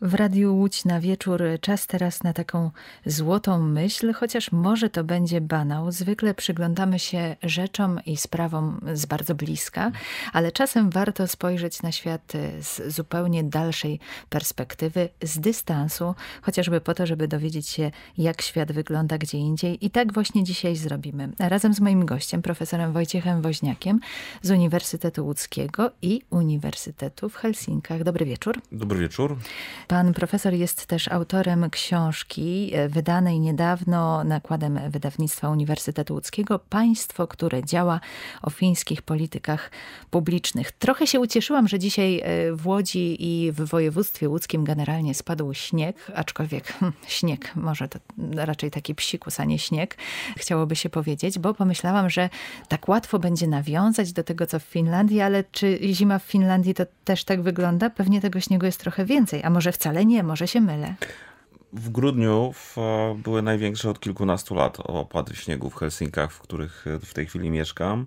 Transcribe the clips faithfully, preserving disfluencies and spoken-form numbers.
W Radiu Łódź na wieczór czas teraz na taką złotą myśl, chociaż może to będzie banał. Zwykle przyglądamy się rzeczom i sprawom z bardzo bliska, ale czasem warto spojrzeć na świat z zupełnie dalszej perspektywy, z dystansu, chociażby po to, żeby dowiedzieć się, jak świat wygląda gdzie indziej. I tak właśnie dzisiaj zrobimy. Razem z moim gościem, profesorem Wojciechem Woźniakiem z Uniwersytetu Łódzkiego i Uniwersytetu w Helsinkach. Dobry wieczór. Dobry wieczór. Pan profesor jest też autorem książki wydanej niedawno nakładem wydawnictwa Uniwersytetu Łódzkiego Państwo, które działa, o fińskich politykach publicznych. Trochę się ucieszyłam, że dzisiaj w Łodzi i w województwie łódzkim generalnie spadł śnieg, aczkolwiek hm, śnieg, może to raczej taki psikus, a nie śnieg, chciałoby się powiedzieć, bo pomyślałam, że tak łatwo będzie nawiązać do tego, co w Finlandii, ale czy zima w Finlandii to też tak wygląda? Pewnie tego śniegu jest trochę więcej, a może wcale nie, może się mylę. W grudniu w, były największe od kilkunastu lat opady śniegu w Helsinkach, w których w tej chwili mieszkam.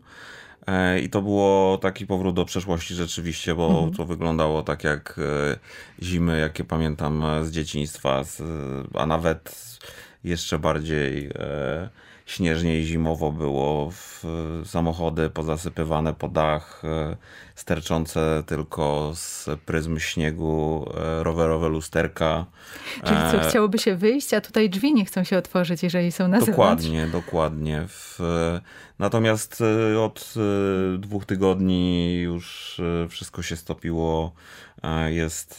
I to było taki powrót do przeszłości rzeczywiście, bo mhm. to wyglądało tak jak zimy, jakie pamiętam z dzieciństwa, a nawet jeszcze bardziej śnieżnie i zimowo było. Samochody pozasypywane po dach, sterczące tylko z pryzm śniegu rowerowe lusterka. Czyli co, chciałoby się wyjść, a tutaj drzwi nie chcą się otworzyć, jeżeli są na dokładnie, zewnątrz. Dokładnie. W, natomiast od dwóch tygodni już wszystko się stopiło. Jest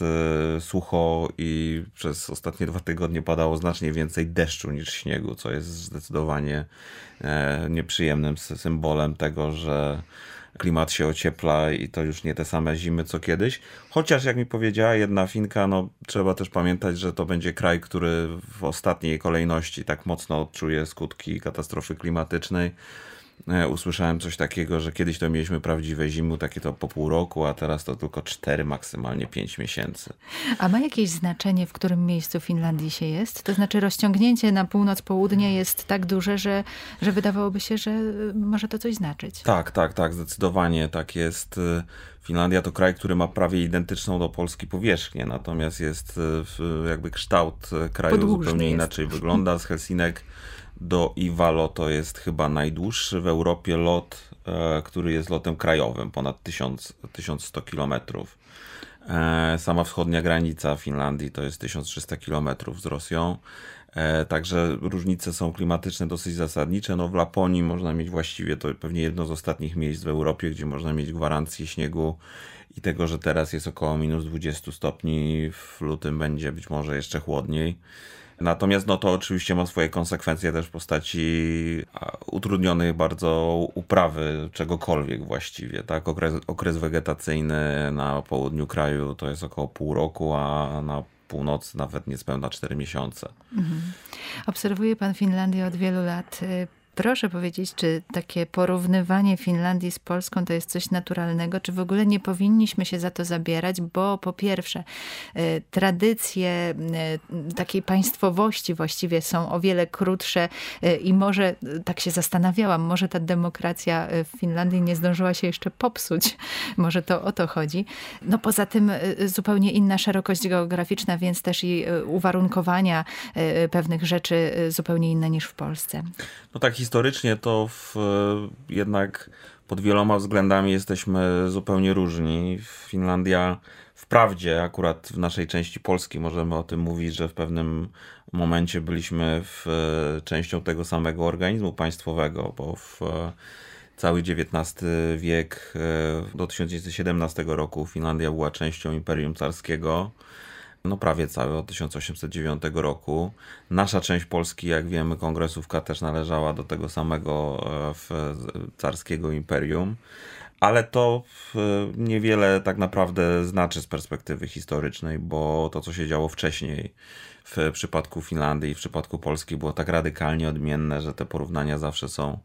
sucho i przez ostatnie dwa tygodnie padało znacznie więcej deszczu niż śniegu, co jest zdecydowanie nieprzyjemnym symbolem tego, że klimat się ociepla i to już nie te same zimy co kiedyś. Chociaż jak mi powiedziała jedna Finka, no trzeba też pamiętać, że to będzie kraj, który w ostatniej kolejności tak mocno odczuje skutki katastrofy klimatycznej. Usłyszałem coś takiego, że kiedyś to mieliśmy prawdziwe zimy, takie to po pół roku, a teraz to tylko cztery, maksymalnie pięć miesięcy. A ma jakieś znaczenie, w którym miejscu Finlandii się jest? To znaczy rozciągnięcie na północ, południe jest tak duże, że, że wydawałoby się, że może to coś znaczyć. Tak, tak, tak, zdecydowanie tak jest. Finlandia to kraj, który ma prawie identyczną do Polski powierzchnię, natomiast jest jakby kształt kraju Podłużny zupełnie jest. inaczej wygląda. Z Helsinek do Ivalo to jest chyba najdłuższy w Europie lot, e, który jest lotem krajowym, ponad tysiąc sto kilometrów. E, sama wschodnia granica Finlandii to jest tysiąc trzysta kilometrów z Rosją. E, także różnice są klimatyczne dosyć zasadnicze. No w Laponii można mieć właściwie to pewnie jedno z ostatnich miejsc w Europie, gdzie można mieć gwarancję śniegu i tego, że teraz jest około minus dwadzieścia stopni, w lutym będzie być może jeszcze chłodniej. Natomiast no to oczywiście ma swoje konsekwencje też w postaci utrudnionej bardzo uprawy czegokolwiek właściwie. Tak? Okres, okres wegetacyjny na południu kraju to jest około pół roku, a na północy nawet niespełna cztery miesiące. Mhm. Obserwuje pan Finlandię od wielu lat. Proszę powiedzieć, czy takie porównywanie Finlandii z Polską to jest coś naturalnego, czy w ogóle nie powinniśmy się za to zabierać, bo po pierwsze y, tradycje y, takiej państwowości właściwie są o wiele krótsze y, i może, y, tak się zastanawiałam, może ta demokracja w Finlandii nie zdążyła się jeszcze popsuć. Może to o to chodzi. No poza tym y, zupełnie inna szerokość geograficzna, więc też i y, uwarunkowania y, pewnych rzeczy y, zupełnie inne niż w Polsce. No tak, historycznie to w, jednak pod wieloma względami jesteśmy zupełnie różni. Finlandia wprawdzie akurat w naszej części Polski możemy o tym mówić, że w pewnym momencie byliśmy w, częścią tego samego organizmu państwowego, bo w cały dziewiętnasty wiek do tysiąc dziewięćset siedemnastego roku Finlandia była częścią Imperium Carskiego. No prawie cały, od tysiąc osiemset dziewiątego roku. Nasza część Polski, jak wiemy, kongresówka też należała do tego samego carskiego imperium. Ale to niewiele tak naprawdę znaczy z perspektywy historycznej, bo to, co się działo wcześniej w przypadku Finlandii i w przypadku Polski było tak radykalnie odmienne, że te porównania zawsze są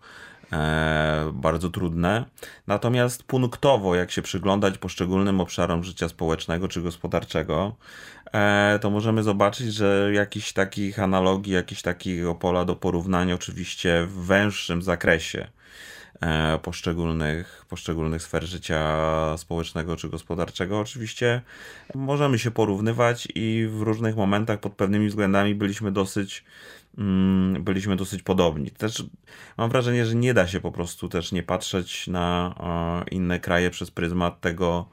bardzo trudne. Natomiast punktowo, jak się przyglądać poszczególnym obszarom życia społecznego czy gospodarczego, to możemy zobaczyć, że jakichś takich analogii, jakichś takiego pola do porównania oczywiście w węższym zakresie poszczególnych, poszczególnych sfer życia społecznego czy gospodarczego. Oczywiście możemy się porównywać i w różnych momentach pod pewnymi względami byliśmy dosyć byliśmy dosyć podobni. Też mam wrażenie, że nie da się po prostu też nie patrzeć na inne kraje przez pryzmat tego,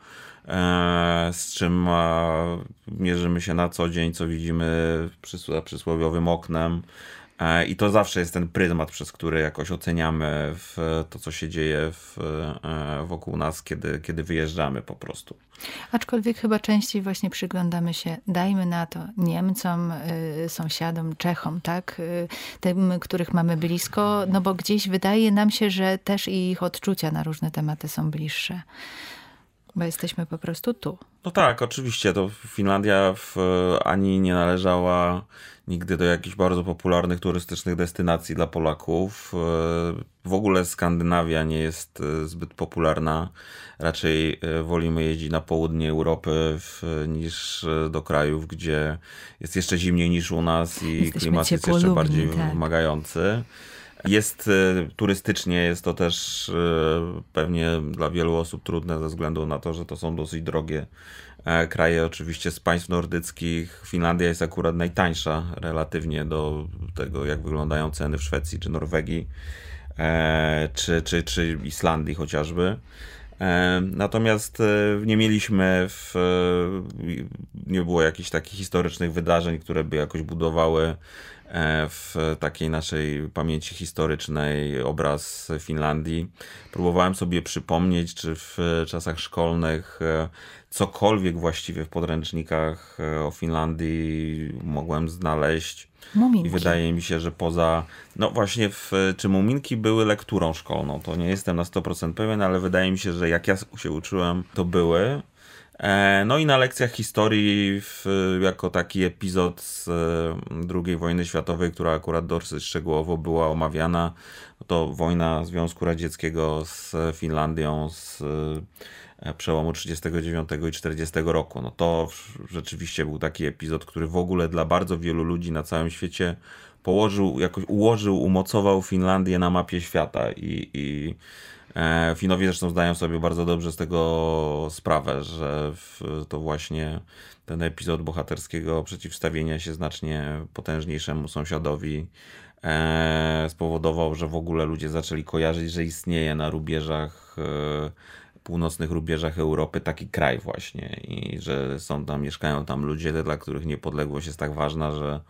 z czym mierzymy się na co dzień, co widzimy przysłowiowym oknem. I to zawsze jest ten pryzmat, przez który jakoś oceniamy w to, co się dzieje w, wokół nas, kiedy, kiedy wyjeżdżamy po prostu. Aczkolwiek chyba częściej właśnie przyglądamy się, dajmy na to, Niemcom, y, sąsiadom, Czechom, tak? Y, tym, których mamy blisko, no bo gdzieś wydaje nam się, że też i ich odczucia na różne tematy są bliższe. Bo jesteśmy po prostu tu. No tak, oczywiście. To Finlandia w, ani nie należała nigdy do jakichś bardzo popularnych turystycznych destynacji dla Polaków. W ogóle Skandynawia nie jest zbyt popularna. Raczej wolimy jeździć na południe Europy w, niż do krajów, gdzie jest jeszcze zimniej niż u nas i Jesteśmy klimat jest jeszcze bardziej tak. wymagający. Jest turystycznie, jest to też pewnie dla wielu osób trudne ze względu na to, że to są dosyć drogie kraje. Oczywiście z państw nordyckich Finlandia jest akurat najtańsza relatywnie do tego, jak wyglądają ceny w Szwecji czy Norwegii, czy, czy, czy Islandii chociażby. Natomiast nie mieliśmy, w, nie było jakichś takich historycznych wydarzeń, które by jakoś budowały w takiej naszej pamięci historycznej obraz Finlandii. Próbowałem sobie przypomnieć, czy w czasach szkolnych cokolwiek właściwie w podręcznikach o Finlandii mogłem znaleźć. Muminki. I wydaje mi się, że poza, no właśnie, w, czy Muminki były lekturą szkolną, to nie jestem na sto procent pewien, ale wydaje mi się, że jak ja się uczyłem, to były. No i na lekcjach historii w, jako taki epizod z drugiej wojny światowej, która akurat dosyć szczegółowo była omawiana, to wojna Związku Radzieckiego z Finlandią z przełomu trzydziestego dziewiątego i czterdziestego roku. No to rzeczywiście był taki epizod, który w ogóle dla bardzo wielu ludzi na całym świecie położył, jakoś ułożył, umocował Finlandię na mapie świata i, i Finowie zresztą zdają sobie bardzo dobrze z tego sprawę, że to właśnie ten epizod bohaterskiego przeciwstawienia się znacznie potężniejszemu sąsiadowi spowodował, że w ogóle ludzie zaczęli kojarzyć, że istnieje na rubieżach, północnych rubieżach Europy taki kraj właśnie i że są tam, mieszkają tam ludzie, dla których niepodległość jest tak ważna, że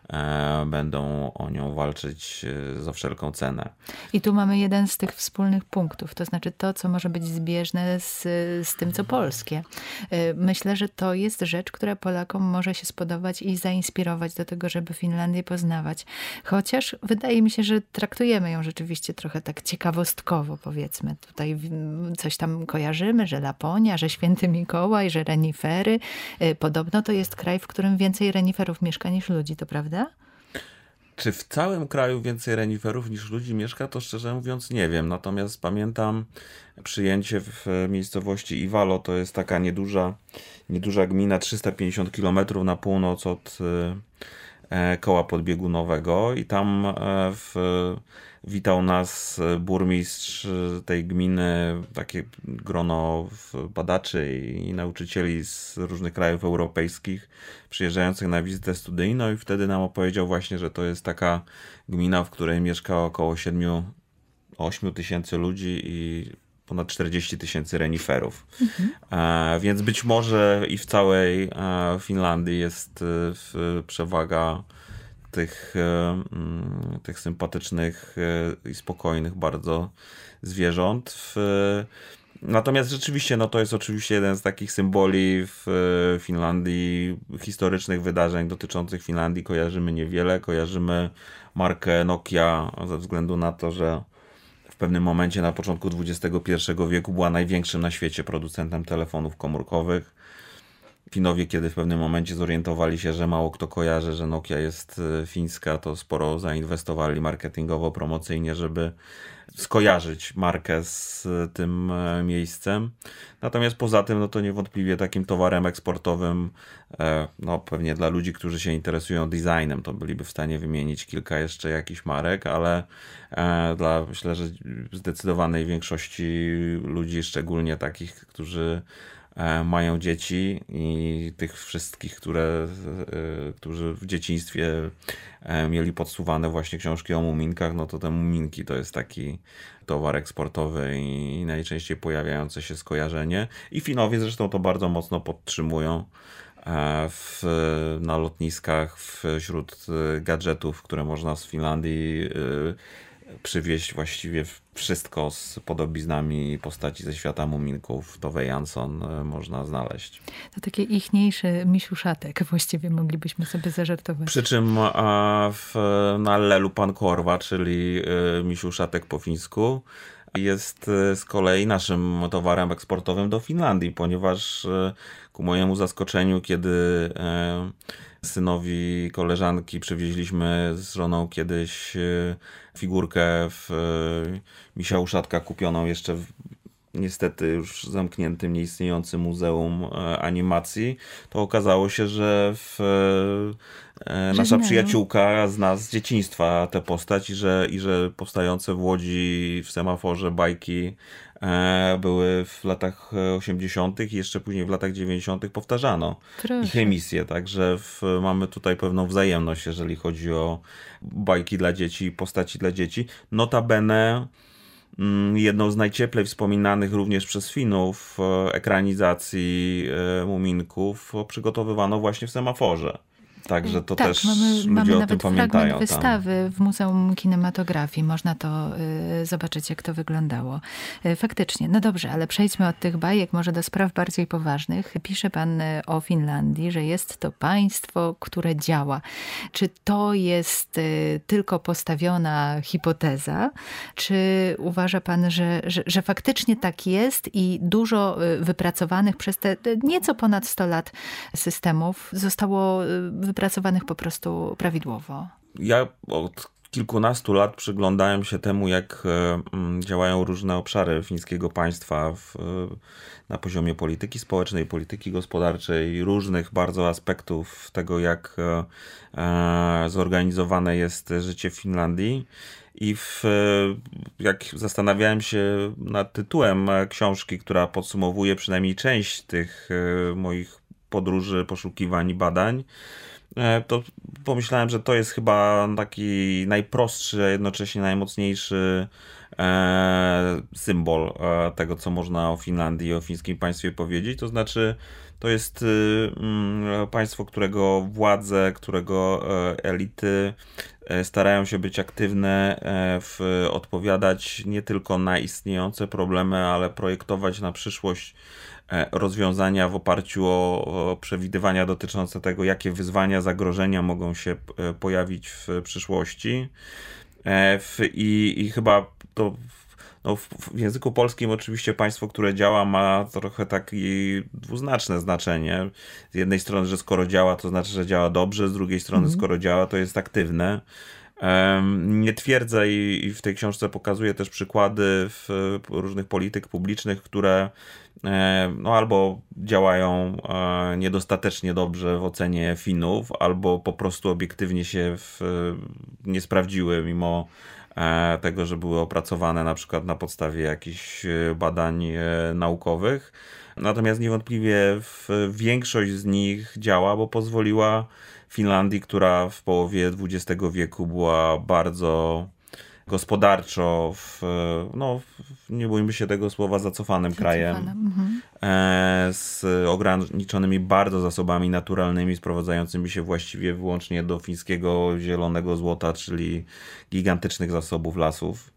będą o nią walczyć za wszelką cenę. I tu mamy jeden z tych wspólnych punktów, to znaczy to, co może być zbieżne z, z tym, co polskie. Myślę, że to jest rzecz, która Polakom może się spodobać i zainspirować do tego, żeby Finlandię poznawać. Chociaż wydaje mi się, że traktujemy ją rzeczywiście trochę tak ciekawostkowo, powiedzmy. Tutaj coś tam kojarzymy, że Laponia, że Święty Mikołaj, że renifery. Podobno to jest kraj, w którym więcej reniferów mieszka niż ludzi, to prawda? Czy w całym kraju więcej reniferów niż ludzi mieszka, to szczerze mówiąc nie wiem. Natomiast pamiętam przyjęcie w miejscowości Iwalo, to jest taka nieduża, nieduża gmina, trzysta pięćdziesiąt kilometrów na północ od koła podbiegunowego i tam w, witał nas burmistrz tej gminy, takie grono badaczy i nauczycieli z różnych krajów europejskich przyjeżdżających na wizytę studyjną i wtedy nam opowiedział właśnie, że to jest taka gmina, w której mieszka około siedem osiem tysięcy ludzi i ponad czterdzieści tysięcy reniferów. Mhm. E, więc być może i w całej e, Finlandii jest e, przewaga tych, e, tych sympatycznych e, i spokojnych bardzo zwierząt. W, natomiast rzeczywiście no to jest oczywiście jeden z takich symboli w Finlandii, historycznych wydarzeń dotyczących Finlandii kojarzymy niewiele. Kojarzymy markę Nokia ze względu na to, że w pewnym momencie na początku dwudziestego pierwszego wieku była największym na świecie producentem telefonów komórkowych. Finowie, kiedy w pewnym momencie zorientowali się, że mało kto kojarzy, że Nokia jest fińska, to sporo zainwestowali marketingowo, promocyjnie, żeby skojarzyć markę z tym miejscem. Natomiast poza tym, no to niewątpliwie takim towarem eksportowym, no pewnie dla ludzi, którzy się interesują designem, to byliby w stanie wymienić kilka jeszcze jakichś marek, ale dla, myślę, że zdecydowanej większości ludzi, szczególnie takich, którzy mają dzieci i tych wszystkich, które, którzy w dzieciństwie mieli podsuwane właśnie książki o muminkach, no to te muminki to jest taki towar eksportowy i najczęściej pojawiające się skojarzenie. I Finowie zresztą to bardzo mocno podtrzymują w, na lotniskach, wśród gadżetów, które można z Finlandii przywieźć właściwie wszystko z podobiznami postaci ze świata muminków. To Jansson można znaleźć. To taki ichniejszy misiuszatek właściwie moglibyśmy sobie zażartować. Przy czym w, na Lelu Pan Korwa, czyli misiuszatek po fińsku, jest z kolei naszym towarem eksportowym do Finlandii, ponieważ ku mojemu zaskoczeniu, kiedy synowi koleżanki przywieźliśmy z żoną kiedyś figurkę w misia uszatka kupioną jeszcze w niestety już zamkniętym, nieistniejącym muzeum animacji, to okazało się, że w, nasza przyjaciółka zna z dzieciństwa tę postać i że, i że powstające w Łodzi w Semaforze bajki były w latach osiemdziesiątych i jeszcze później w latach dziewięćdziesiątych powtarzano Proszę. ich emisje, także w, mamy tutaj pewną wzajemność, jeżeli chodzi o bajki dla dzieci i postaci dla dzieci. Notabene jedną z najcieplej wspominanych również przez Finów ekranizacji Muminków przygotowywano właśnie w Semaforze. Także to tak, też mamy, ludzie mamy o nawet tym pamiętają. fragment wystawy tam w Muzeum Kinematografii. Można to y, zobaczyć, jak to wyglądało. Y, faktycznie. No dobrze, ale przejdźmy od tych bajek może do spraw bardziej poważnych. Pisze pan o Finlandii, że jest to państwo, które działa. Czy to jest y, tylko postawiona hipoteza? Czy uważa pan, że, że, że faktycznie tak jest i dużo y, wypracowanych przez te nieco ponad sto lat systemów zostało y, wypracowanych po prostu prawidłowo? Ja od kilkunastu lat przyglądałem się temu, jak działają różne obszary fińskiego państwa w, na poziomie polityki społecznej, polityki gospodarczej, różnych bardzo aspektów tego, jak zorganizowane jest życie w Finlandii. I w, jak zastanawiałem się nad tytułem książki, która podsumowuje przynajmniej część tych moich podróży, poszukiwań i badań, to pomyślałem, że to jest chyba taki najprostszy, a jednocześnie najmocniejszy e, symbol e, tego, co można o Finlandii i o fińskim państwie powiedzieć. To znaczy, to jest e, państwo, którego władze, którego e, elity e, starają się być aktywne, e, w, odpowiadać nie tylko na istniejące problemy, ale projektować na przyszłość rozwiązania w oparciu o, o przewidywania dotyczące tego, jakie wyzwania, zagrożenia mogą się pojawić w przyszłości. W, i, I chyba to no, w, w języku polskim oczywiście państwo, które działa, ma trochę takie dwuznaczne znaczenie. Z jednej strony, że skoro działa, to znaczy, że działa dobrze, z drugiej strony, mm. skoro działa, to jest aktywne. Nie twierdzę i w tej książce pokazuję też przykłady w różnych polityk publicznych, które no albo działają niedostatecznie dobrze w ocenie Finów, albo po prostu obiektywnie się w, nie sprawdziły mimo tego, że były opracowane na przykład na podstawie jakichś badań naukowych. Natomiast niewątpliwie większość z nich działa, bo pozwoliła Finlandii, która w połowie dwudziestego wieku była bardzo gospodarczo, w, no, nie bójmy się tego słowa, zacofanym krajem, mhm. e, z ograniczonymi bardzo zasobami naturalnymi, sprowadzającymi się właściwie wyłącznie do fińskiego zielonego złota, czyli gigantycznych zasobów lasów.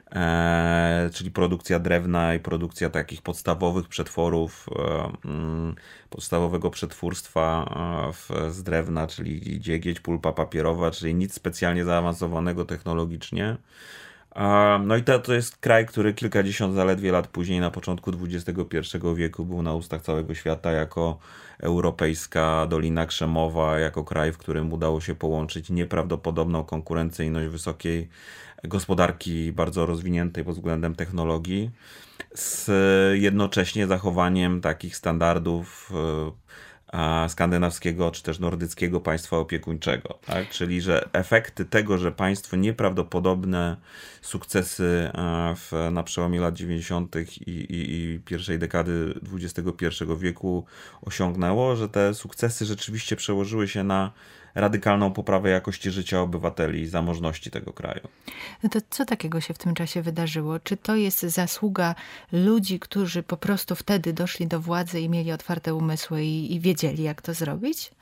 E, czyli produkcja drewna i produkcja takich podstawowych przetworów, e, podstawowego przetwórstwa e, w, z drewna, czyli dziegieć, pulpa papierowa, czyli nic specjalnie zaawansowanego technologicznie. No i to, to jest kraj, który kilkadziesiąt zaledwie lat później, na początku dwudziestego pierwszego wieku, był na ustach całego świata jako europejska Dolina Krzemowa, jako kraj, w którym udało się połączyć nieprawdopodobną konkurencyjność wysokiej gospodarki, bardzo rozwiniętej pod względem technologii, z jednocześnie zachowaniem takich standardów skandynawskiego czy też nordyckiego państwa opiekuńczego. Tak? Czyli, że efekty tego, że państwo nieprawdopodobne sukcesy w, na przełomie lat dziewięćdziesiątych i, i, i pierwszej dekady dwudziestego pierwszego wieku osiągnęło, że te sukcesy rzeczywiście przełożyły się na radykalną poprawę jakości życia obywateli i zamożności tego kraju. No to co takiego się w tym czasie wydarzyło? Czy to jest zasługa ludzi, którzy po prostu wtedy doszli do władzy i mieli otwarte umysły i, i wiedzieli, jak to zrobić?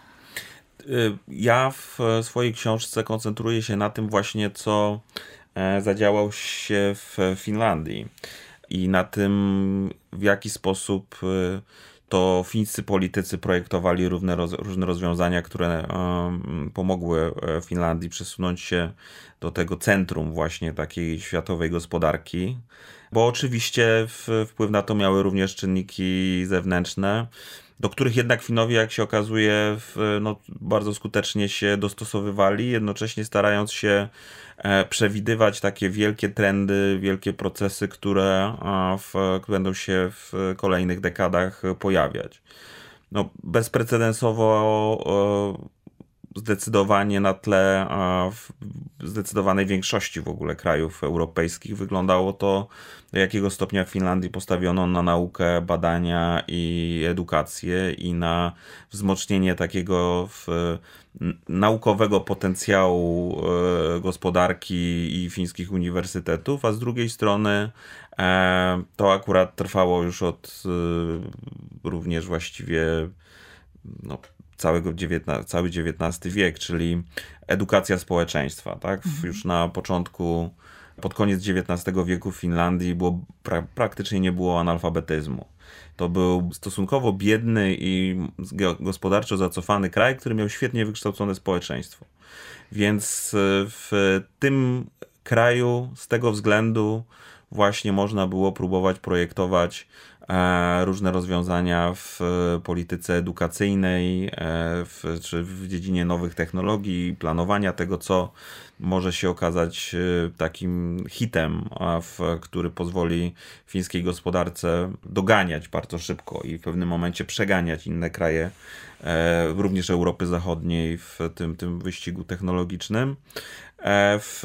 Ja w swojej książce koncentruję się na tym właśnie, co zadziało się w Finlandii i na tym, w jaki sposób to fińscy politycy projektowali różne, roz, różne rozwiązania, które um, pomogły Finlandii przesunąć się do tego centrum właśnie takiej światowej gospodarki. Bo oczywiście w, wpływ na to miały również czynniki zewnętrzne, do których jednak Finowie, jak się okazuje, w, no, bardzo skutecznie się dostosowywali, jednocześnie starając się e, przewidywać takie wielkie trendy, wielkie procesy, które w, będą się w kolejnych dekadach pojawiać. No, bezprecedensowo e, zdecydowanie na tle w zdecydowanej większości w ogóle krajów europejskich wyglądało to, do jakiego stopnia w Finlandii postawiono na naukę, badania i edukację i na wzmocnienie takiego w, naukowego potencjału gospodarki i fińskich uniwersytetów, a z drugiej strony to akurat trwało już od również właściwie no, całego dziewiętnastego, cały dziewiętnasty wiek, czyli edukacja społeczeństwa. Tak? Mhm. Już na początku, pod koniec dziewiętnastego wieku w Finlandii było, pra, praktycznie nie było analfabetyzmu. To był stosunkowo biedny i gospodarczo zacofany kraj, który miał świetnie wykształcone społeczeństwo. Więc w tym kraju z tego względu właśnie można było próbować projektować różne rozwiązania w polityce edukacyjnej, w, czy w dziedzinie nowych technologii, planowania tego, co może się okazać takim hitem, w, który pozwoli fińskiej gospodarce doganiać bardzo szybko i w pewnym momencie przeganiać inne kraje, również Europy Zachodniej, w tym, tym wyścigu technologicznym. W,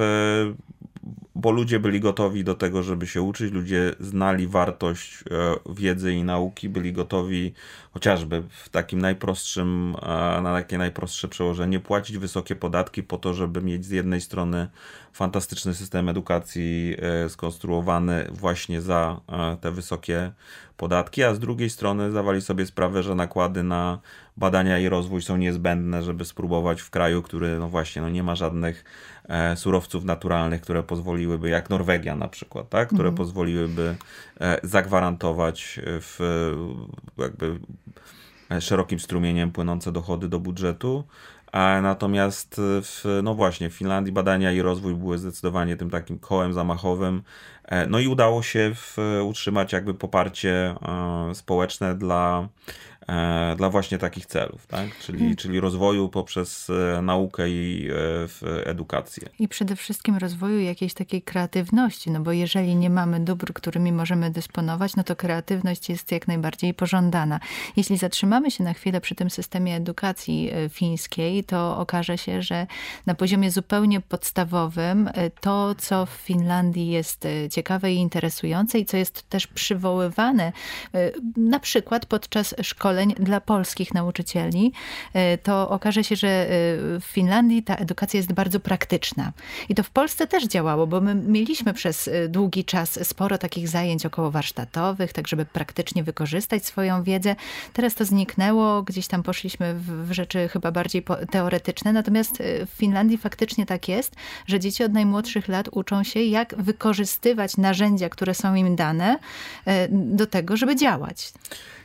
bo ludzie byli gotowi do tego, żeby się uczyć, ludzie znali wartość wiedzy i nauki, byli gotowi chociażby w takim najprostszym, na takie najprostsze przełożenie, płacić wysokie podatki po to, żeby mieć z jednej strony fantastyczny system edukacji skonstruowany właśnie za te wysokie podatki, a z drugiej strony zdawali sobie sprawę, że nakłady na badania i rozwój są niezbędne, żeby spróbować w kraju, który no właśnie no nie ma żadnych e, surowców naturalnych, które pozwoliłyby, jak Norwegia na przykład, tak? które mm. pozwoliłyby e, zagwarantować w jakby szerokim strumieniem płynące dochody do budżetu. A natomiast w, no właśnie, w Finlandii badania i rozwój były zdecydowanie tym takim kołem zamachowym. No i udało się w, utrzymać jakby poparcie e, społeczne dla, e, dla właśnie takich celów, tak? czyli, hmm. czyli rozwoju poprzez e, naukę i e, edukację. I przede wszystkim rozwoju jakiejś takiej kreatywności, no bo jeżeli nie mamy dóbr, którymi możemy dysponować, no to kreatywność jest jak najbardziej pożądana. Jeśli zatrzymamy się na chwilę przy tym systemie edukacji fińskiej, to okaże się, że na poziomie zupełnie podstawowym to, co w Finlandii jest ciekawe i interesujące i co jest też przywoływane na przykład podczas szkoleń dla polskich nauczycieli, to okaże się, że w Finlandii ta edukacja jest bardzo praktyczna. I to w Polsce też działało, bo my mieliśmy przez długi czas sporo takich zajęć okołowarsztatowych, tak żeby praktycznie wykorzystać swoją wiedzę. Teraz to zniknęło, gdzieś tam poszliśmy w rzeczy chyba bardziej teoretyczne, natomiast w Finlandii faktycznie tak jest, że dzieci od najmłodszych lat uczą się, jak wykorzystywać narzędzia, które są im dane do tego, żeby działać.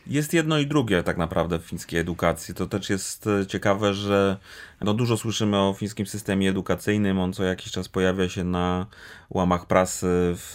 Jest jedno i drugie tak naprawdę w fińskiej edukacji. To też jest ciekawe, że no dużo słyszymy o fińskim systemie edukacyjnym. On co jakiś czas pojawia się na łamach prasy, w,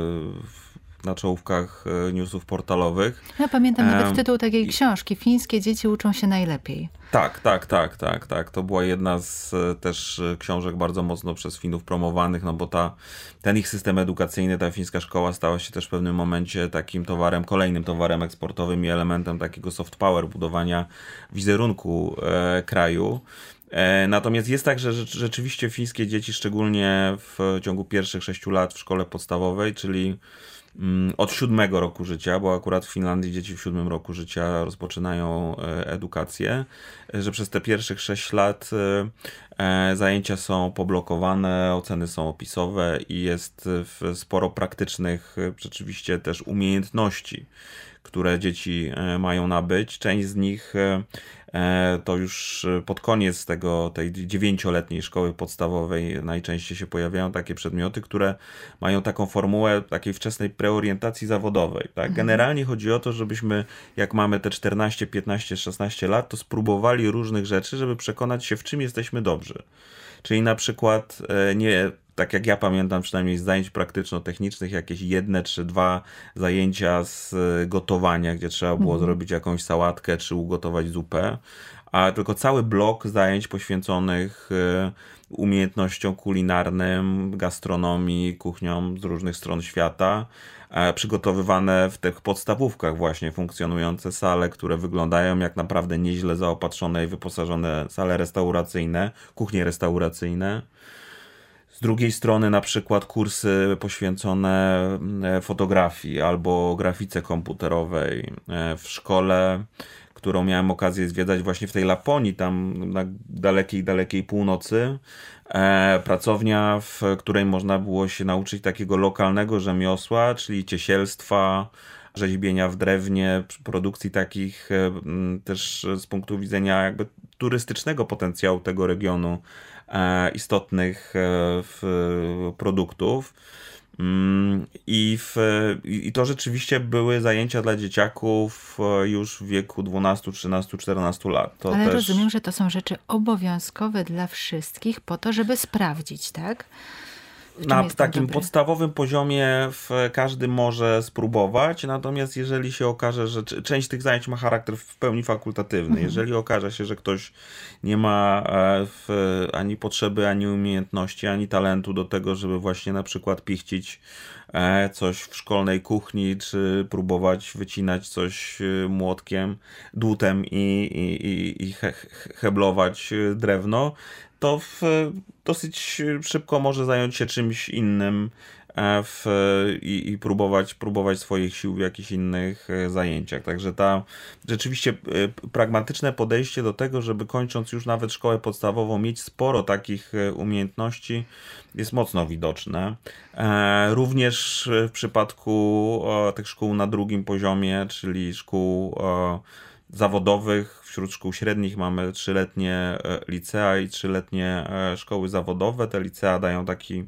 w na czołówkach newsów portalowych. Ja pamiętam nawet tytuł takiej książki. Fińskie dzieci uczą się najlepiej. Tak, tak, tak, tak, tak. To była jedna z też książek bardzo mocno przez Finów promowanych, no bo ta, ten ich system edukacyjny, ta fińska szkoła stała się też w pewnym momencie takim towarem, kolejnym towarem eksportowym i elementem takiego soft power, budowania wizerunku e, kraju. E, natomiast jest tak, że rzeczywiście fińskie dzieci, szczególnie w ciągu pierwszych sześciu lat w szkole podstawowej, czyli od siódmego roku życia, bo akurat w Finlandii dzieci w siódmym roku życia rozpoczynają edukację, że przez te pierwszych sześć lat zajęcia są poblokowane, oceny są opisowe i jest sporo praktycznych rzeczywiście też umiejętności, które dzieci mają nabyć. Część z nich to już pod koniec tego, tej dziewięcioletniej szkoły podstawowej najczęściej się pojawiają takie przedmioty, które mają taką formułę takiej wczesnej preorientacji zawodowej. Tak? Generalnie chodzi o to, żebyśmy, jak mamy te czternaście, piętnaście, szesnaście lat, to spróbowali różnych rzeczy, żeby przekonać się, w czym jesteśmy dobrzy. Czyli na przykład nie, tak jak ja pamiętam przynajmniej z zajęć praktyczno-technicznych, jakieś jedne czy dwa zajęcia z gotowania, gdzie trzeba było mhm. zrobić jakąś sałatkę czy ugotować zupę, a tylko cały blok zajęć poświęconych umiejętnościom kulinarnym, gastronomii, kuchniom z różnych stron świata, przygotowywane w tych podstawówkach właśnie funkcjonujące sale, które wyglądają jak naprawdę nieźle zaopatrzone i wyposażone sale restauracyjne, kuchnie restauracyjne. Z drugiej strony na przykład kursy poświęcone fotografii albo grafice komputerowej w szkole, którą miałem okazję zwiedzać właśnie w tej Laponii, tam na dalekiej, dalekiej północy. Pracownia, w której można było się nauczyć takiego lokalnego rzemiosła, czyli ciesielstwa, rzeźbienia w drewnie, produkcji takich też z punktu widzenia jakby turystycznego potencjału tego regionu istotnych produktów. I, w, I to rzeczywiście były zajęcia dla dzieciaków już w wieku dwunastu, trzynastu, czternastu lat. To Ale też... rozumiem, że to są rzeczy obowiązkowe dla wszystkich po to, żeby sprawdzić, tak? Na takim dobry? podstawowym poziomie w każdy może spróbować, natomiast jeżeli się okaże, że część tych zajęć ma charakter w pełni fakultatywny, mhm. jeżeli okaże się, że ktoś nie ma w, ani potrzeby, ani umiejętności, ani talentu do tego, żeby właśnie na przykład pichcić coś w szkolnej kuchni, czy próbować wycinać coś młotkiem, dłutem i, i, i, i he, heblować drewno, to w, dosyć szybko może zająć się czymś innym w, i, i próbować, próbować swoich sił w jakichś innych zajęciach. Także ta rzeczywiście pragmatyczne podejście do tego, żeby kończąc już nawet szkołę podstawową mieć sporo takich umiejętności, jest mocno widoczne. Również w przypadku tych szkół na drugim poziomie, czyli szkół zawodowych. Wśród szkół średnich mamy trzyletnie licea i trzyletnie szkoły zawodowe. Te licea dają taki,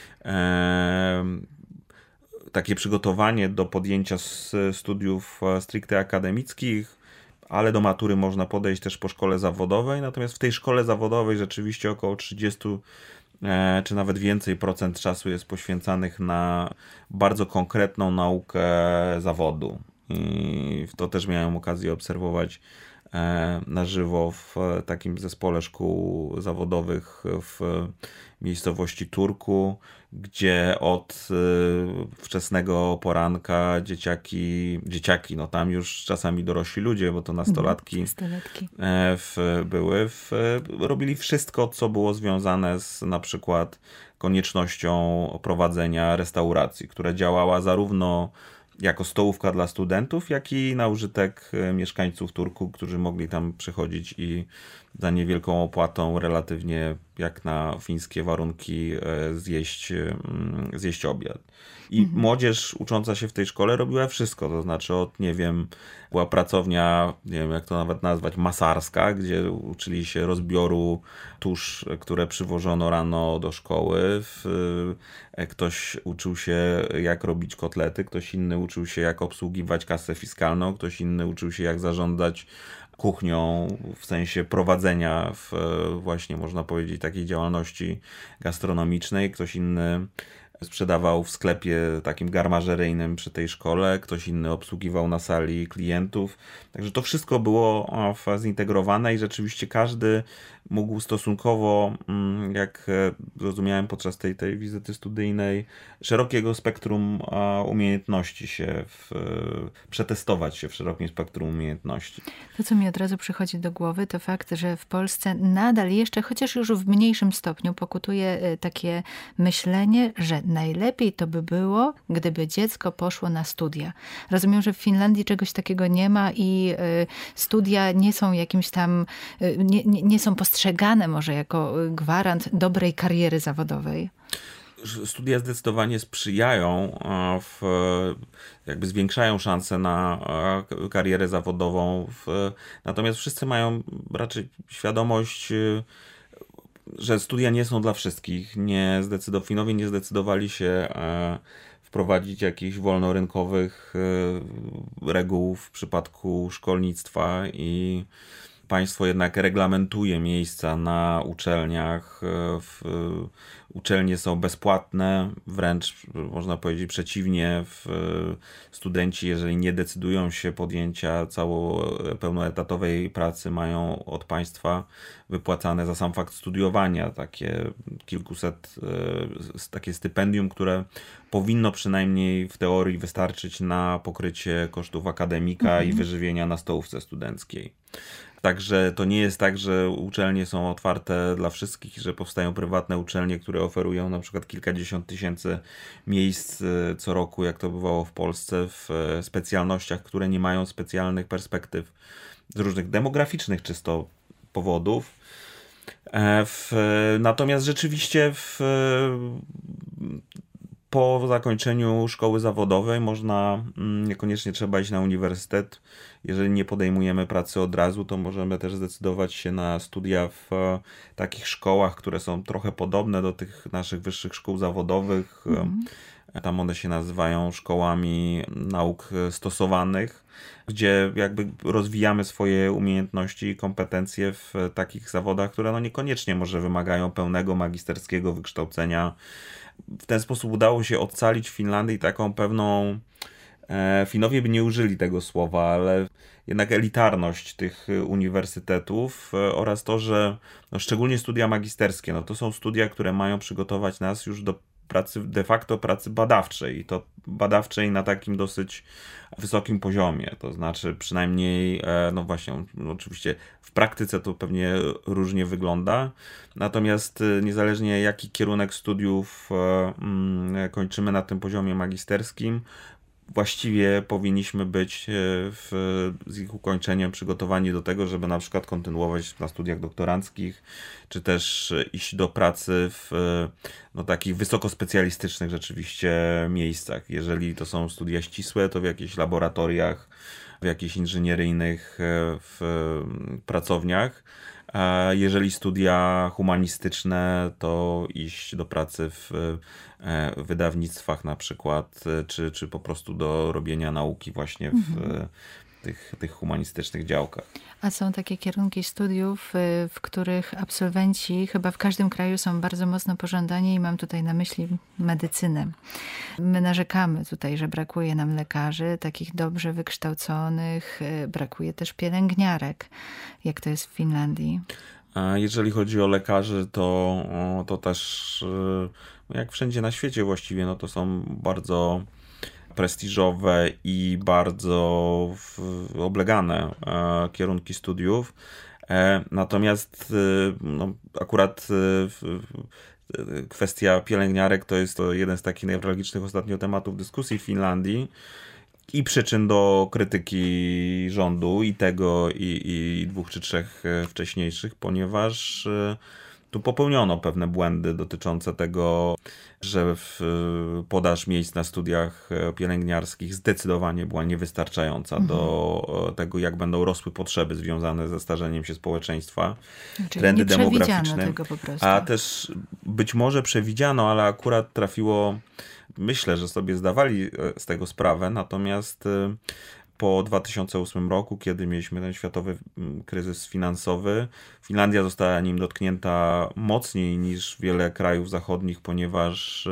e, takie przygotowanie do podjęcia studiów stricte akademickich, ale do matury można podejść też po szkole zawodowej. Natomiast w tej szkole zawodowej rzeczywiście około trzydzieści e, czy nawet więcej procent czasu jest poświęcanych na bardzo konkretną naukę zawodu. I to też miałem okazję obserwować na żywo w takim zespole szkół zawodowych w miejscowości Turku, gdzie od wczesnego poranka dzieciaki, dzieciaki, no tam już czasami dorośli ludzie, bo to nastolatki w, były, w, robili wszystko, co było związane z na przykład koniecznością prowadzenia restauracji, która działała zarówno jako stołówka dla studentów, jak i na użytek mieszkańców Turku, którzy mogli tam przychodzić i za niewielką opłatą relatywnie jak na fińskie warunki zjeść, zjeść obiad. I mhm. młodzież ucząca się w tej szkole robiła wszystko, to znaczy od, nie wiem, była pracownia, nie wiem jak to nawet nazwać, masarska, gdzie uczyli się rozbioru tusz, które przywożono rano do szkoły. Ktoś uczył się jak robić kotlety, ktoś inny uczył się jak obsługiwać kasę fiskalną, ktoś inny uczył się jak zarządzać kuchnią, w sensie prowadzenia w właśnie, można powiedzieć, takiej działalności gastronomicznej. Ktoś inny sprzedawał w sklepie takim garmażeryjnym przy tej szkole, ktoś inny obsługiwał na sali klientów. Także to wszystko było zintegrowane i rzeczywiście każdy mógł stosunkowo, jak zrozumiałem podczas tej, tej wizyty studyjnej, szerokiego spektrum umiejętności się, w, przetestować się w szerokim spektrum umiejętności. To, co mi od razu przychodzi do głowy, to fakt, że w Polsce nadal jeszcze, chociaż już w mniejszym stopniu, pokutuje takie myślenie, że najlepiej to by było, gdyby dziecko poszło na studia. Rozumiem, że w Finlandii czegoś takiego nie ma i studia nie są jakimś tam, nie, nie, nie są postrzegane może jako gwarant dobrej kariery zawodowej. Studia zdecydowanie sprzyjają, w, jakby zwiększają szanse na karierę zawodową. W, natomiast wszyscy mają raczej świadomość, że studia nie są dla wszystkich. Nie zdecydow- Finowie nie zdecydowali się wprowadzić jakichś wolnorynkowych reguł w przypadku szkolnictwa i państwo jednak reglamentuje miejsca na uczelniach. Uczelnie są bezpłatne, wręcz można powiedzieć przeciwnie. Studenci, jeżeli nie decydują się podjęcia cało pełnoetatowej pracy, mają od państwa wypłacane za sam fakt studiowania takie kilkuset, takie stypendium, które powinno przynajmniej w teorii wystarczyć na pokrycie kosztów akademika mhm. i wyżywienia na stołówce studenckiej. Także to nie jest tak, że uczelnie są otwarte dla wszystkich, że powstają prywatne uczelnie, które oferują na przykład kilkadziesiąt tysięcy miejsc co roku, jak to bywało w Polsce, w specjalnościach, które nie mają specjalnych perspektyw z różnych demograficznych czysto powodów. W, natomiast rzeczywiście w, po zakończeniu szkoły zawodowej można, niekoniecznie trzeba iść na uniwersytet. Jeżeli nie podejmujemy pracy od razu, to możemy też zdecydować się na studia w takich szkołach, które są trochę podobne do tych naszych wyższych szkół zawodowych. Mm. Tam one się nazywają szkołami nauk stosowanych, gdzie jakby rozwijamy swoje umiejętności i kompetencje w takich zawodach, które no niekoniecznie może wymagają pełnego magisterskiego wykształcenia. W ten sposób udało się ocalić w Finlandii taką pewną, e, Finowie by nie użyli tego słowa, ale jednak elitarność tych uniwersytetów e, oraz to, że no, szczególnie studia magisterskie, no to są studia, które mają przygotować nas już do pracy, de facto pracy badawczej i to badawczej na takim dosyć wysokim poziomie, to znaczy przynajmniej, no właśnie, oczywiście w praktyce to pewnie różnie wygląda, natomiast niezależnie jaki kierunek studiów kończymy na tym poziomie magisterskim, właściwie powinniśmy być w, z ich ukończeniem przygotowani do tego, żeby na przykład kontynuować na studiach doktoranckich, czy też iść do pracy w no, takich wysokospecjalistycznych rzeczywiście miejscach. Jeżeli to są studia ścisłe, to w jakichś laboratoriach, w jakichś inżynieryjnych w pracowniach. A jeżeli studia humanistyczne, to iść do pracy w wydawnictwach na przykład, czy, czy po prostu do robienia nauki właśnie w mhm. tych, tych humanistycznych działkach. A są takie kierunki studiów, w których absolwenci chyba w każdym kraju są bardzo mocno pożądani i mam tutaj na myśli medycynę. My narzekamy tutaj, że brakuje nam lekarzy, takich dobrze wykształconych, brakuje też pielęgniarek. Jak to jest w Finlandii? A jeżeli chodzi o lekarzy, to, to też jak wszędzie na świecie właściwie, no to są bardzo prestiżowe i bardzo oblegane kierunki studiów. Natomiast no, akurat kwestia pielęgniarek to jest to jeden z takich newralgicznych ostatnio tematów dyskusji w Finlandii. i przyczyn do krytyki rządu i tego, i, i dwóch czy trzech wcześniejszych, ponieważ tu popełniono pewne błędy dotyczące tego, że w podaż miejsc na studiach pielęgniarskich zdecydowanie była niewystarczająca mhm. do tego, jak będą rosły potrzeby związane ze starzeniem się społeczeństwa, Czyli trendy demograficzne. Tego po prostu. A też być może przewidziano, ale akurat trafiło, myślę, że sobie zdawali z tego sprawę, natomiast po dwa tysiące ósmym roku, kiedy mieliśmy ten światowy kryzys finansowy, Finlandia została nim dotknięta mocniej niż wiele krajów zachodnich, ponieważ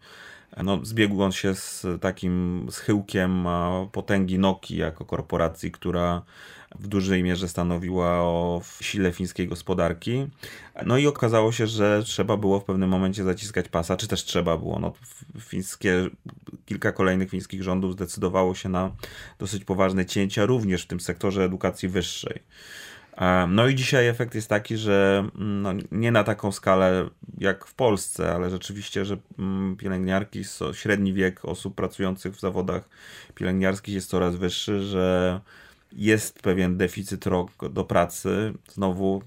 no, zbiegł on się z takim schyłkiem potęgi Nokii jako korporacji, która w dużej mierze stanowiła o sile fińskiej gospodarki. No i okazało się, że trzeba było w pewnym momencie zaciskać pasa, czy też trzeba było. No, fińskie, kilka kolejnych fińskich rządów zdecydowało się na dosyć poważne cięcia, również w tym sektorze edukacji wyższej. No i dzisiaj efekt jest taki, że no, nie na taką skalę jak w Polsce, ale rzeczywiście, że pielęgniarki, średni wiek osób pracujących w zawodach pielęgniarskich jest coraz wyższy, że jest pewien deficyt rąk do pracy, znowu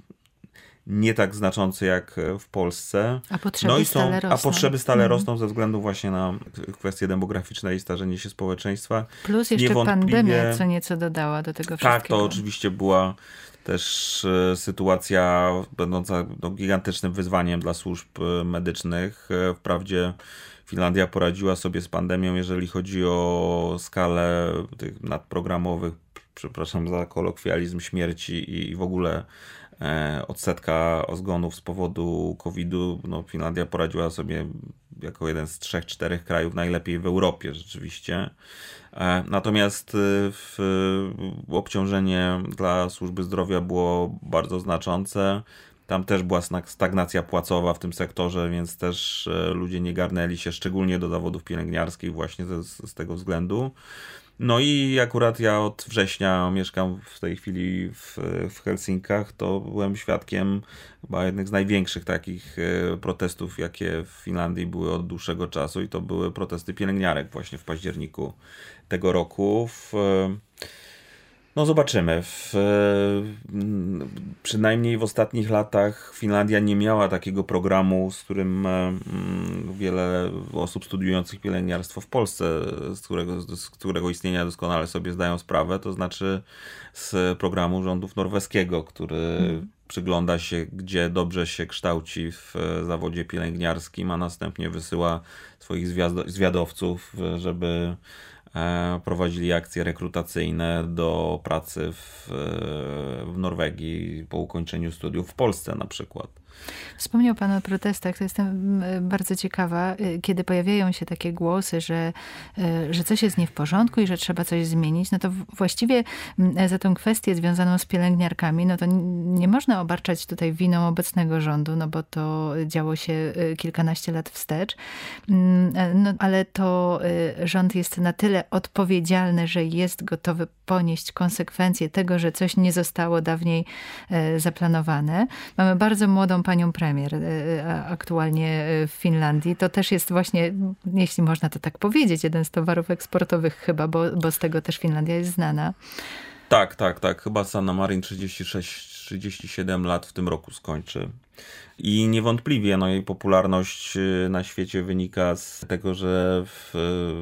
nie tak znaczący jak w Polsce. A potrzeby no i są, stale rosną. A potrzeby stale mhm. rosną ze względu właśnie na kwestie demograficzne i starzenie się społeczeństwa. Plus jeszcze Niewątpliwie... pandemia co nieco dodała do tego wszystkiego. Tak, to oczywiście była też sytuacja będąca no, gigantycznym wyzwaniem dla służb medycznych. Wprawdzie Finlandia poradziła sobie z pandemią, jeżeli chodzi o skalę tych nadprogramowych, przepraszam za kolokwializm, śmierci i w ogóle e, odsetka zgonów z powodu kowida. No, Finlandia poradziła sobie jako jeden z trzech, czterech krajów najlepiej w Europie rzeczywiście. E, natomiast w, w obciążenie dla służby zdrowia było bardzo znaczące. Tam też była stagnacja płacowa w tym sektorze, więc też ludzie nie garnęli się szczególnie do zawodów pielęgniarskich właśnie z, z tego względu. No i akurat ja od września mieszkam w tej chwili w, w Helsinkach, to byłem świadkiem chyba jednych z największych takich protestów, jakie w Finlandii były od dłuższego czasu, i to były protesty pielęgniarek właśnie w październiku tego roku. W, No zobaczymy. W, przynajmniej w ostatnich latach Finlandia nie miała takiego programu, z którym wiele osób studiujących pielęgniarstwo w Polsce, z którego, z którego istnienia doskonale sobie zdają sprawę, to znaczy z programu rządów norweskiego, który hmm. przygląda się, gdzie dobrze się kształci w zawodzie pielęgniarskim, a następnie wysyła swoich zwiadowców, żeby prowadzili akcje rekrutacyjne do pracy w, w Norwegii po ukończeniu studiów w Polsce na przykład. Wspomniał Pan o protestach, to jestem bardzo ciekawa, kiedy pojawiają się takie głosy, że, że coś jest nie w porządku i że trzeba coś zmienić, no to właściwie za tą kwestię związaną z pielęgniarkami, no to nie można obarczać tutaj winą obecnego rządu, no bo to działo się kilkanaście lat wstecz, no ale to rząd jest na tyle odpowiedzialny, że jest gotowy ponieść konsekwencje tego, że coś nie zostało dawniej zaplanowane. Mamy bardzo młodą panią premier aktualnie w Finlandii. To też jest właśnie, jeśli można to tak powiedzieć, jeden z towarów eksportowych chyba, bo, bo z tego też Finlandia jest znana. Tak, tak, tak. Chyba Sanna Marin trzydzieści sześć trzydzieści siedem lat w tym roku skończy. I niewątpliwie no, jej popularność na świecie wynika z tego, że w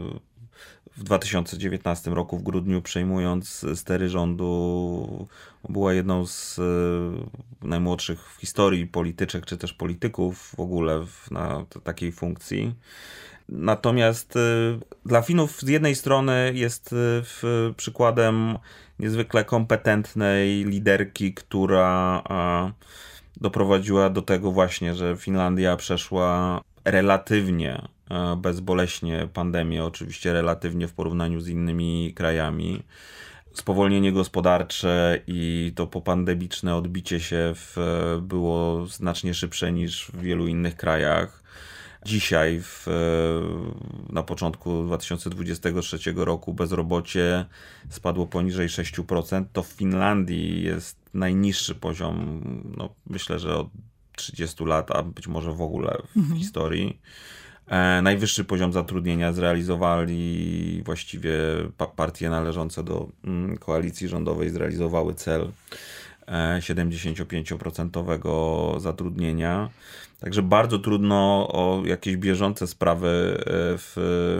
W dwa tysiące dziewiętnastym roku w grudniu, przejmując stery rządu, była jedną z najmłodszych w historii polityczek, czy też polityków w ogóle na takiej funkcji. Natomiast dla Finów z jednej strony jest przykładem niezwykle kompetentnej liderki, która doprowadziła do tego właśnie, że Finlandia przeszła relatywnie bezboleśnie pandemię, oczywiście relatywnie w porównaniu z innymi krajami. Spowolnienie gospodarcze i to popandemiczne odbicie się w, było znacznie szybsze niż w wielu innych krajach. Dzisiaj, w, na początku dwa tysiące dwudziestego trzeciego roku, bezrobocie spadło poniżej sześć procent. To w Finlandii jest najniższy poziom, no, myślę, że od trzydziestu lat, a być może w ogóle w mhm. historii. Najwyższy poziom zatrudnienia zrealizowali właściwie partie należące do koalicji rządowej, zrealizowały cel siedemdziesiąt pięć procent zatrudnienia. Także bardzo trudno o jakieś bieżące sprawy w,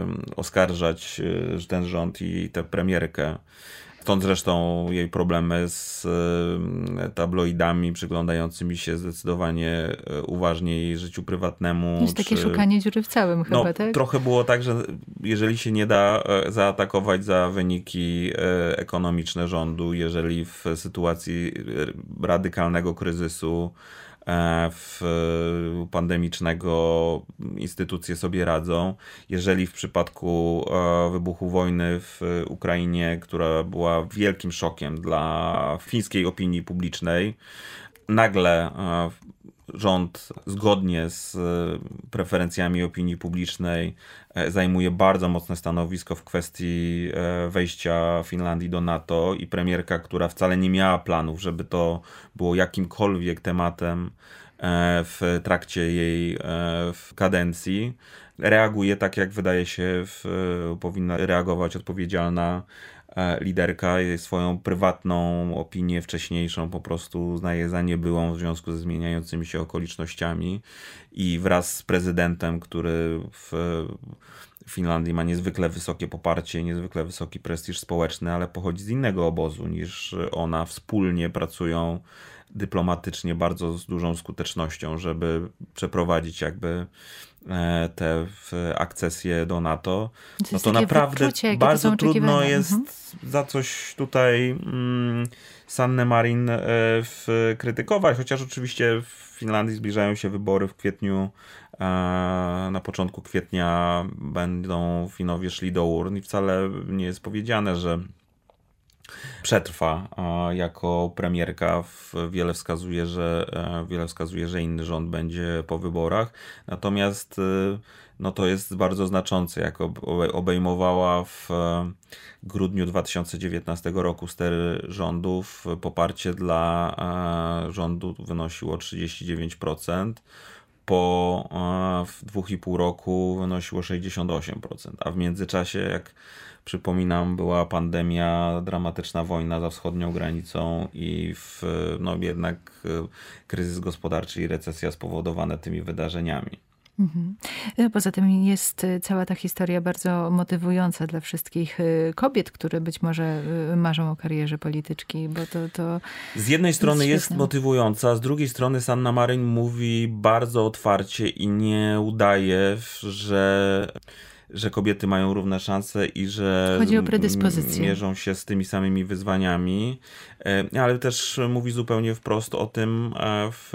oskarżać ten rząd i tę premierkę. Stąd zresztą jej problemy z tabloidami przyglądającymi się zdecydowanie uważniej życiu prywatnemu. Jest takie czy... szukanie dziury w całym chyba, no, tak? Trochę było tak, że jeżeli się nie da zaatakować za wyniki ekonomiczne rządu, jeżeli w sytuacji radykalnego kryzysu w pandemicznego instytucje sobie radzą. Jeżeli w przypadku wybuchu wojny w Ukrainie, która była wielkim szokiem dla fińskiej opinii publicznej, nagle rząd zgodnie z preferencjami opinii publicznej zajmuje bardzo mocne stanowisko w kwestii wejścia Finlandii do NATO i premierka, która wcale nie miała planów, żeby to było jakimkolwiek tematem w trakcie jej kadencji, reaguje tak, jak wydaje się w, powinna reagować odpowiedzialna liderka. Swoją prywatną opinię wcześniejszą po prostu uznaje za niebyłą w związku ze zmieniającymi się okolicznościami i wraz z prezydentem, który w Finlandii ma niezwykle wysokie poparcie, niezwykle wysoki prestiż społeczny, ale pochodzi z innego obozu niż ona, wspólnie pracują dyplomatycznie bardzo z dużą skutecznością, żeby przeprowadzić jakby te akcesje do NATO. To no to naprawdę wyczucie, bardzo trudno jest mhm. za coś tutaj mm, Sannę Marin e, w, krytykować, chociaż oczywiście w Finlandii zbliżają się wybory w kwietniu. E, na początku kwietnia będą Finowie szli do urn i wcale nie jest powiedziane, że przetrwa jako premierka. Wiele wskazuje, że, wiele wskazuje, że inny rząd będzie po wyborach. Natomiast no to jest bardzo znaczące, jak obejmowała w grudniu dwa tysiące dziewiętnastego roku stery rządów. Poparcie dla rządu wynosiło trzydzieści dziewięć procent. Po w dwóch i pół roku wynosiło sześćdziesiąt osiem procent, a w międzyczasie, jak przypominam, była pandemia, dramatyczna wojna za wschodnią granicą i w, no jednak kryzys gospodarczy i recesja spowodowane tymi wydarzeniami. Mhm. Poza tym jest cała ta historia bardzo motywująca dla wszystkich kobiet, które być może marzą o karierze polityczki, bo to, to z jednej strony jest, jest motywująca, z drugiej strony Sanna Marin mówi bardzo otwarcie i nie udaje, że że kobiety mają równe szanse i że chodzi o predyspozycje. Mierzą się z tymi samymi wyzwaniami, ale też mówi zupełnie wprost o tym, w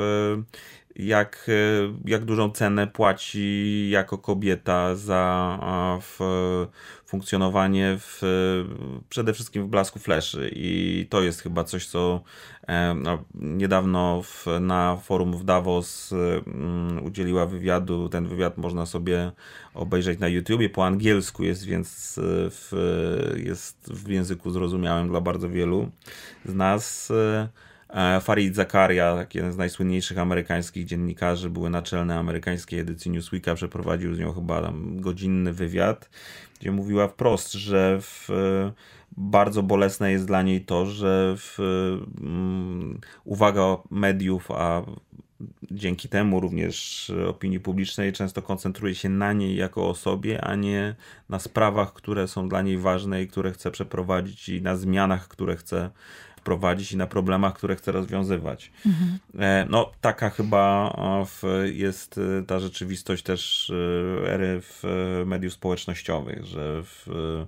jak, jak dużą cenę płaci jako kobieta za w funkcjonowanie w, przede wszystkim w blasku fleszy. I to jest chyba coś, co no, niedawno w, na forum w Davos um, udzieliła wywiadu. Ten wywiad można sobie obejrzeć na YouTubie. Po angielsku jest, więc w, jest w języku zrozumiałym dla bardzo wielu z nas. Fareed Zakaria, jeden z najsłynniejszych amerykańskich dziennikarzy, były naczelny amerykańskiej edycji Newsweeka, przeprowadził z nią chyba tam godzinny wywiad, gdzie mówiła wprost, że w, bardzo bolesne jest dla niej to, że w, um, uwaga mediów, a dzięki temu również opinii publicznej często koncentruje się na niej jako osobie, a nie na sprawach, które są dla niej ważne i które chce przeprowadzić i na zmianach, które chce prowadzić i na problemach, które chce rozwiązywać. Mhm. No taka chyba jest ta rzeczywistość też ery w mediów społecznościowych, że w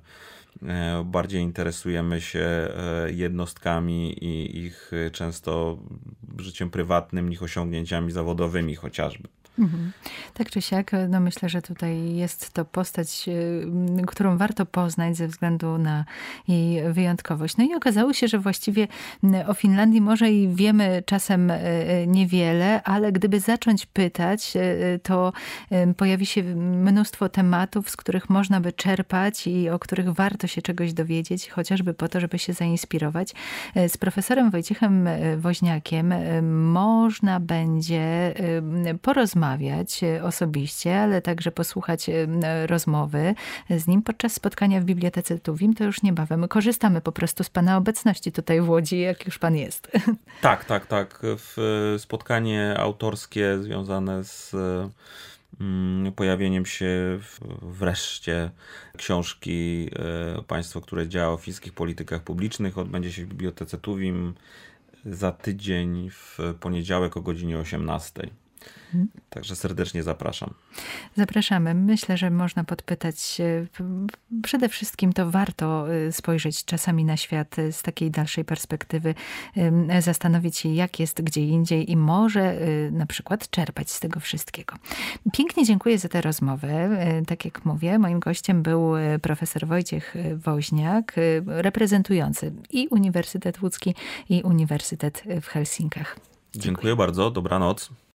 bardziej interesujemy się jednostkami i ich często życiem prywatnym niż osiągnięciami zawodowymi chociażby. Mhm. Tak czy siak, no myślę, że tutaj jest to postać, którą warto poznać ze względu na jej wyjątkowość. No i okazało się, że właściwie o Finlandii może i wiemy czasem niewiele, ale gdyby zacząć pytać, to pojawi się mnóstwo tematów, z których można by czerpać i o których warto się czegoś dowiedzieć, chociażby po to, żeby się zainspirować. Z profesorem Wojciechem Woźniakiem można będzie porozmawiać porozmawiać osobiście, ale także posłuchać rozmowy z nim podczas spotkania w Bibliotece Tuwim, to już niebawem. Korzystamy po prostu z pana obecności tutaj w Łodzi, jak już pan jest. Tak, tak, tak. W spotkanie autorskie związane z pojawieniem się wreszcie książki Państwo, które działa o fińskich politykach publicznych, odbędzie się w Bibliotece Tuwim za tydzień w poniedziałek o godzinie osiemnastej. Także serdecznie zapraszam. Zapraszamy. Myślę, że można podpytać. Przede wszystkim to warto spojrzeć czasami na świat z takiej dalszej perspektywy, zastanowić się, jak jest gdzie indziej i może na przykład czerpać z tego wszystkiego. Pięknie dziękuję za tę rozmowę. Tak jak mówię, moim gościem był profesor Wojciech Woźniak, reprezentujący i Uniwersytet Łódzki, i Uniwersytet w Helsinkach. Dziękuję, Dziękuję bardzo. Dobranoc.